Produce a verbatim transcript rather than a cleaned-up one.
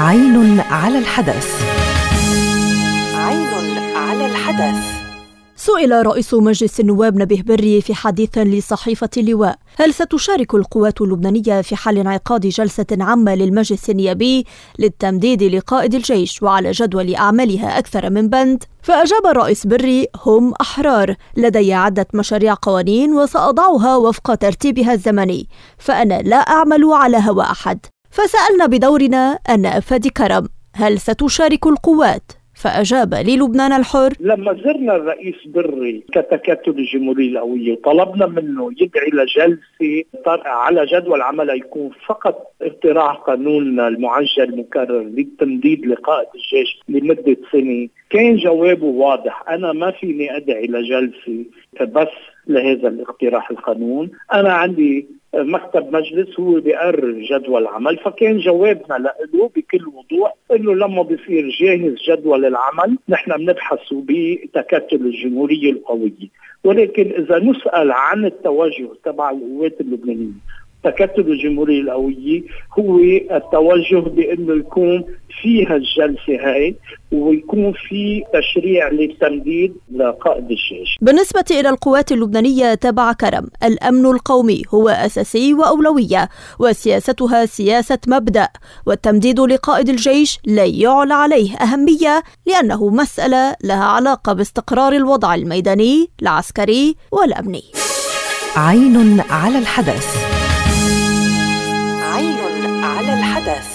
عين على الحدث. عين على الحدث. سئل رئيس مجلس النواب نبيه بري في حديث لصحيفة اللواء: هل ستشارك القوات اللبنانية في حل انعقاد جلسة عامة للمجلس النيابي للتمديد لقائد الجيش وعلى جدول أعمالها أكثر من بند؟ فأجاب الرئيس بري: هم أحرار، لدي عدة مشاريع قوانين وسأضعها وفق ترتيبها الزمني، فأنا لا أعمل على هوى أحد. فسألنا بدورنا أن فادي كرم: هل ستشارك القوات؟ فأجاب للبنان الحر: لما زرنا الرئيس بري كتكتل الجمهورية القوية وطلبنا منه يدعي لجلسة على جدول عملها يكون فقط اقتراح قانون المعجل المكرر للتمديد لقائد الجيش لمدة سنة، كان جوابه واضح: أنا ما فيني أدعي لجلسة بس لهذا الاقتراح القانون، أنا عندي مكتب مجلس هو بيقرر جدول العمل. فكان جوابنا له بكل وضوح انه لما بيصير جاهز جدول العمل نحن بنبحثه بتكتل الجمهورية القوية. ولكن اذا نسأل عن التوجه تبع القوات اللبنانية تكتل الجمهورية القوية، هو التوجه بانه يكون فيها الجلسة هاي ويكون في تشريع للتمديد لقائد الجيش. بالنسبة إلى القوات اللبنانية تبع كرم، الأمن القومي هو أساسي وأولوية، وسياستها سياسة مبدأ، والتمديد لقائد الجيش لا يعلى عليه أهمية لأنه مسألة لها علاقة باستقرار الوضع الميداني العسكري والأمني. عين على الحدث. عين على الحدث.